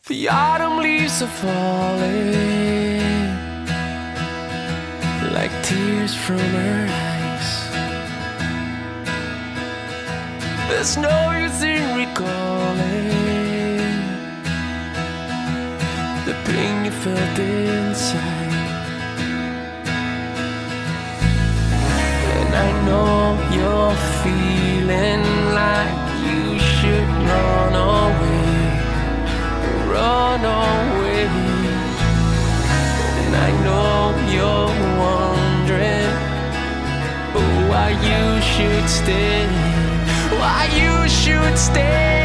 The autumn leaves are falling like tears from her eyes. There's no use in recalling the pain you felt inside. And I know you're feeling like you should run away. Run away. And I know you're wondering why you should stay. Why you should stay.